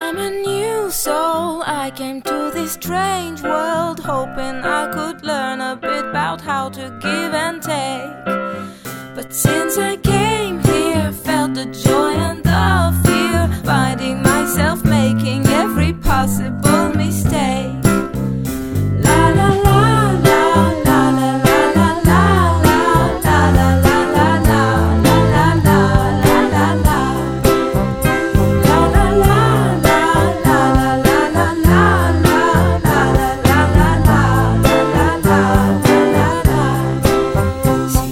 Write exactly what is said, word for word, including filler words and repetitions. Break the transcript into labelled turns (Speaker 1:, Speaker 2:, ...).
Speaker 1: I'm a new soul. I came to this strange world hoping I could learn a bit about how to give and take. But since I came here, I felt the joy